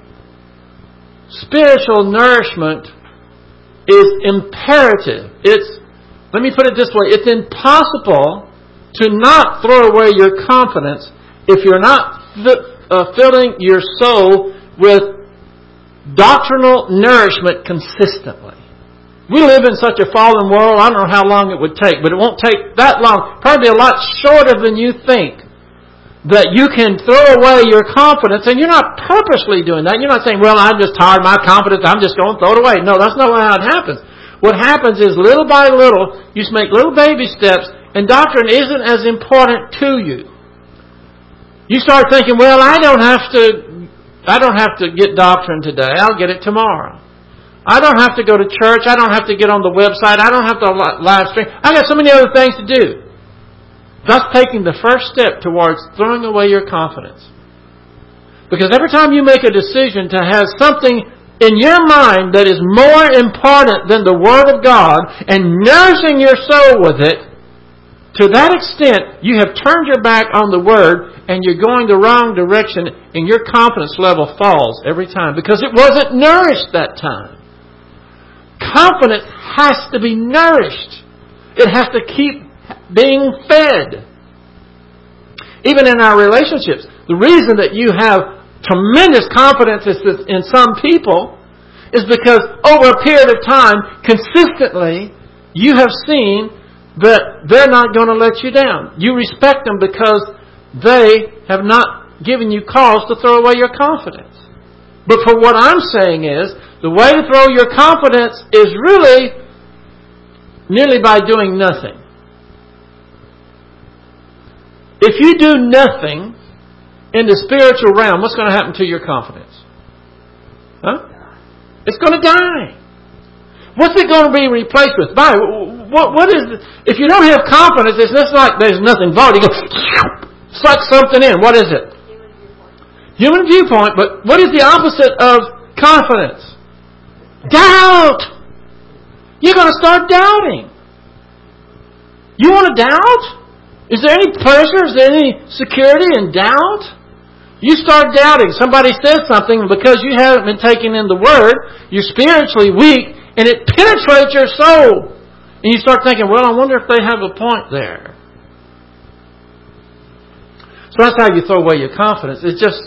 Spiritual nourishment is imperative. It's, let me put it this way, it's impossible to not throw away your confidence if you're not uh, filling your soul with doctrinal nourishment consistently. We live in such a fallen world, I don't know how long it would take, but it won't take that long, probably a lot shorter than you think, that you can throw away your confidence, and you're not purposely doing that. You're not saying, well, I'm just tired of my confidence, I'm just going to throw it away. No, that's not how it happens. What happens is, little by little, you just make little baby steps, and doctrine isn't as important to you. You start thinking, well, I don't have to, I don't have to get doctrine today, I'll get it tomorrow. I don't have to go to church. I don't have to get on the website. I don't have to live stream. I got so many other things to do. Thus taking the first step towards throwing away your confidence. Because every time you make a decision to have something in your mind that is more important than the Word of God and nourishing your soul with it, to that extent you have turned your back on the Word and you're going the wrong direction, and your confidence level falls every time because it wasn't nourished that time. Confidence has to be nourished. It has to keep being fed. Even in our relationships, the reason that you have tremendous confidence in some people is because over a period of time, consistently, you have seen that they're not going to let you down. You respect them because they have not given you cause to throw away your confidence. But for what I'm saying is, the way to throw your confidence is really nearly by doing nothing. If you do nothing in the spiritual realm, what's going to happen to your confidence? Huh? It's going to die. What's it going to be replaced with? By what? What is? If you don't have confidence, it's just like there's nothing voted. You go, suck something in. What is it? Human viewpoint. Human viewpoint. But what is the opposite of confidence? Doubt. You're going to start doubting. You want to doubt? Is there any pleasure? Is there any security in doubt? You start doubting. Somebody says something, and because you haven't been taking in the Word, you're spiritually weak, and it penetrates your soul. And you start thinking, well, I wonder if they have a point there. So that's how you throw away your confidence. It's just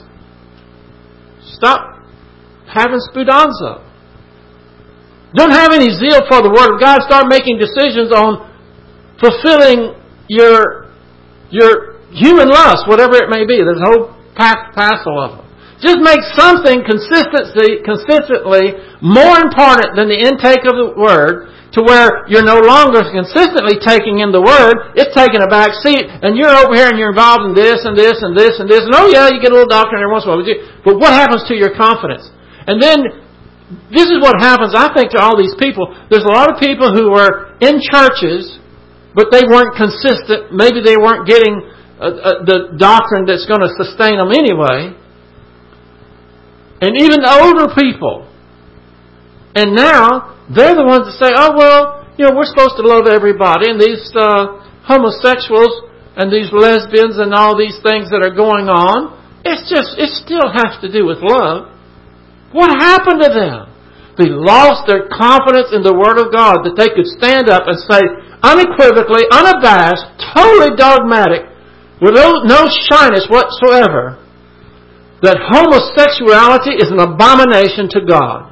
stop having spoudanza. Don't have any zeal for the Word of God. Start making decisions on fulfilling your, your human lust, whatever it may be. There's a whole passel of them. Just make something consistently, consistently more important than the intake of the Word, to where you're no longer consistently taking in the Word. It's taking a back seat, and you're over here and you're involved in this and this and this and this. And oh yeah, you get a little doctrine every once in a while. But what happens to your confidence? And then this is what happens, I think, to all these people. There's a lot of people who are in churches, but they weren't consistent. Maybe they weren't getting Uh, uh, the doctrine that's going to sustain them anyway. And even the older people. And now, they're the ones that say, oh, well, you know, we're supposed to love everybody. And these uh, homosexuals and these lesbians and all these things that are going on, it's just, it still has to do with love. What happened to them? They lost their confidence in the Word of God, that they could stand up and say unequivocally, unabashed, totally dogmatic, with no shyness whatsoever, that homosexuality is an abomination to God.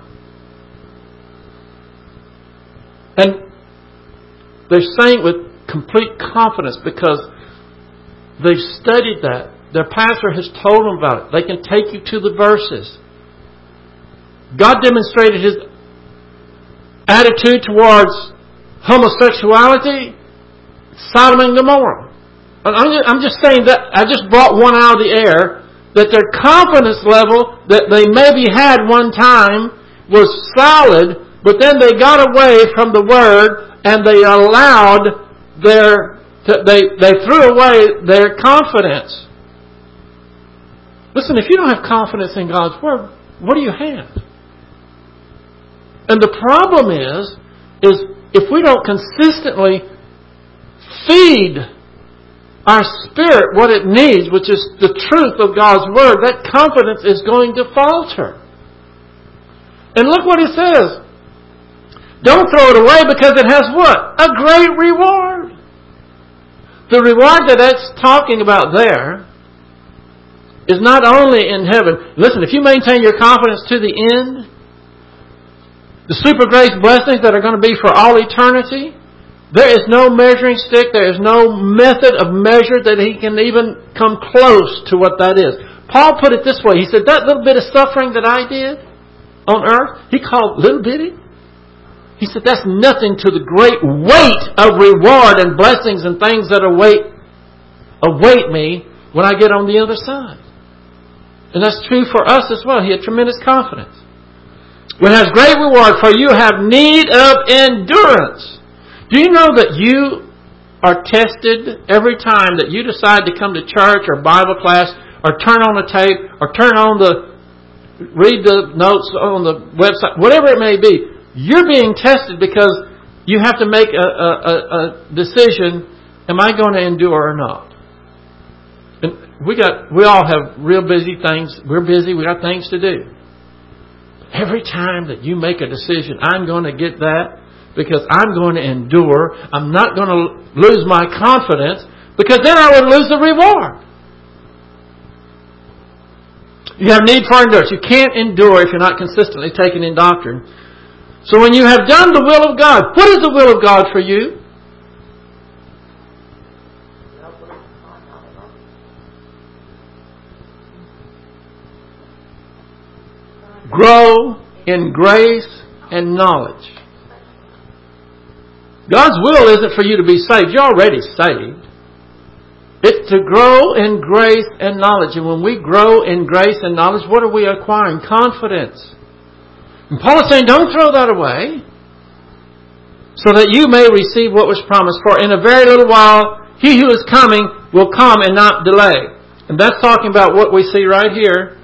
And they're saying with complete confidence because they've studied that. Their pastor has told them about it. They can take you to the verses. God demonstrated His attitude towards homosexuality, Sodom and Gomorrah. I'm just saying that I just brought one out of the air, that their confidence level that they maybe had one time was solid, but then they got away from the Word and they allowed their, they, they threw away their confidence. Listen, if you don't have confidence in God's Word, what do you have? And the problem is, is if we don't consistently feed our spirit what it needs, which is the truth of God's Word, that confidence is going to falter. And look what He says. Don't throw it away because it has what? A great reward. The reward that that's talking about there is not only in heaven. Listen, if you maintain your confidence to the end, the super grace blessings that are going to be for all eternity, there is no measuring stick, there is no method of measure that he can even come close to what that is. Paul put it this way. He said, that little bit of suffering that I did on earth, he called little bitty. He said, that's nothing to the great weight of reward and blessings and things that await, await me when I get on the other side. And that's true for us as well. He had tremendous confidence. When it has great reward, for you have need of endurance. Do you know that you are tested every time that you decide to come to church or Bible class or turn on the tape or turn on the, read the notes on the website, whatever it may be, you're being tested because you have to make a, a, a decision, am I going to endure or not? And we got, we all have real busy things. We're busy, we got things to do. Every time that you make a decision, I'm going to get that, because I'm going to endure. I'm not going to lose my confidence, because then I would lose the reward. You have need for endurance. You can't endure if you're not consistently taking in doctrine. So when you have done the will of God, what is the will of God for you? Grow in grace and knowledge. God's will isn't for you to be saved. You're already saved. It's to grow in grace and knowledge. And when we grow in grace and knowledge, what are we acquiring? Confidence. And Paul is saying, don't throw that away, so that you may receive what was promised. For in a very little while, he who is coming will come and not delay. And that's talking about what we see right here,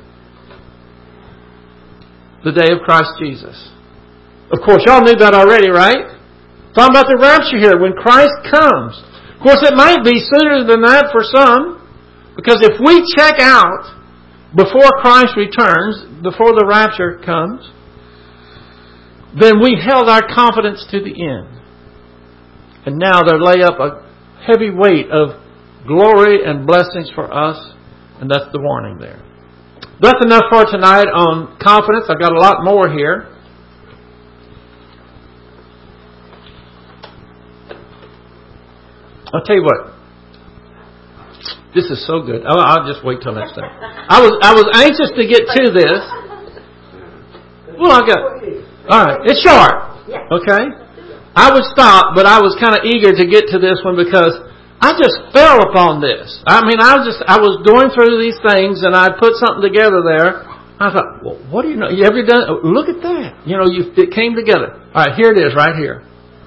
the day of Christ Jesus. Of course, y'all knew that already, right? Talking about the rapture here, when Christ comes. Of course, it might be sooner than that for some, because if we check out before Christ returns, before the rapture comes, then we held our confidence to the end. And now there lay up a heavy weight of glory and blessings for us, and that's the warning there. That's enough for tonight on confidence. I've got a lot more here. I'll tell you what. This is so good. I'll, I'll just wait till next time. I was I was anxious to get to this. Well, I got. All right, it's short. Okay. I would stop, but I was kind of eager to get to this one because I just fell upon this. I mean, I was just I was going through these things and I put something together there. I thought, well, what do you know? You ever done? Look at that. You know, you it came together. All right, here it is, right here.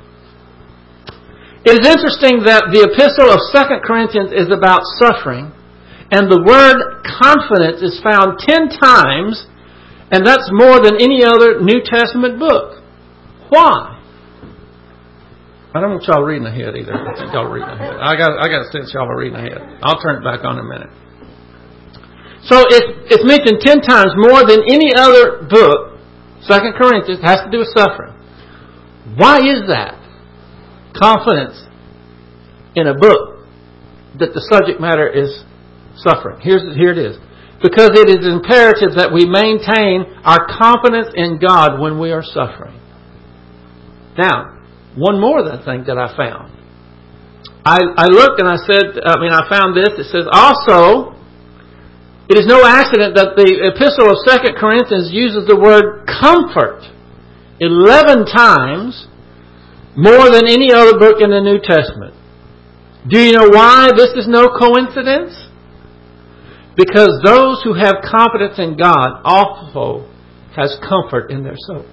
It is interesting that the epistle of Second Corinthians is about suffering, and the word confidence is found ten times, and that's more than any other New Testament book. Why? I don't want y'all reading ahead either. I think y'all reading ahead. I got I got a sense y'all are reading ahead. I'll turn it back on in a minute. So it's, it's mentioned ten times more than any other book. Second Corinthians has to do with suffering. Why is that? Confidence in a book that the subject matter is suffering. Here's, here it is. Because it is imperative that we maintain our confidence in God when we are suffering. Now, one more thing that I found. I, I looked and I said, I mean, I found this. It says, also, it is no accident that the epistle of Second Corinthians uses the word comfort eleven times more than any other book in the New Testament. Do you know why this is no coincidence? Because those who have confidence in God also has comfort in their soul.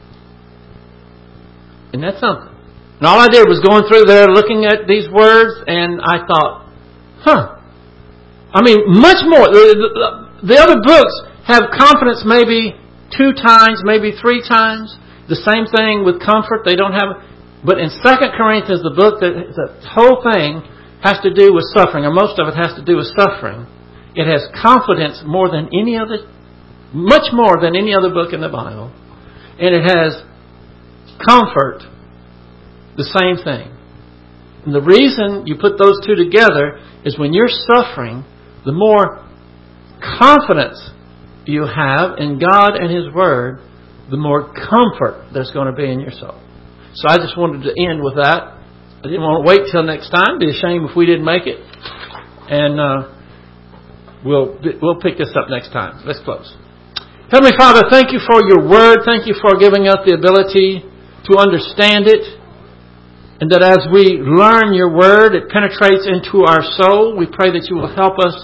Isn't that something? And all I did was going through there looking at these words, and I thought, huh. I mean, much more. The, the, the other books have confidence maybe two times, maybe three times. The same thing with comfort. They don't have... But in Second Corinthians, the book, that the whole thing has to do with suffering, or most of it has to do with suffering. It has confidence more than any other, much more than any other book in the Bible. And it has comfort, the same thing. And the reason you put those two together is when you're suffering, the more confidence you have in God and His Word, the more comfort there's going to be in your soul. So I just wanted to end with that. I didn't want to wait till next time. It'd be a shame if we didn't make it. And uh, we'll we'll pick this up next time. Let's close. Heavenly Father, thank you for your word. Thank you for giving us the ability to understand it. And that as we learn your word, it penetrates into our soul. We pray that you will help us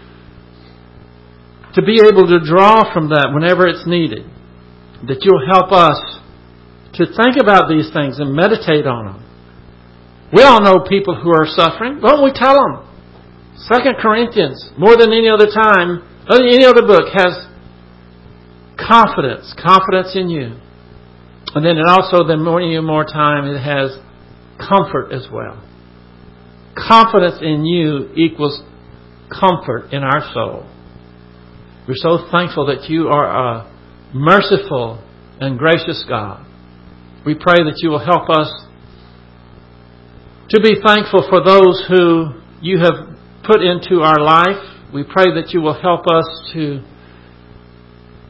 to be able to draw from that whenever it's needed. That you'll help us to think about these things and meditate on them. We all know people who are suffering. Don't we tell them? Second Corinthians, more than any other time, any other book, has confidence. Confidence in you. And then it also, then more and more time, it has comfort as well. Confidence in you equals comfort in our soul. We're so thankful that you are a merciful and gracious God. We pray that you will help us to be thankful for those who you have put into our life. We pray that you will help us to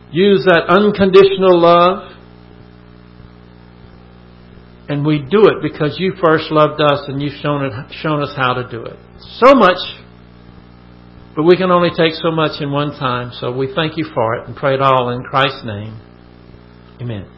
use that unconditional love. And we do it because you first loved us and you've shown it, shown us how to do it. So much, but we can only take so much in one time. So we thank you for it and pray it all in Christ's name. Amen.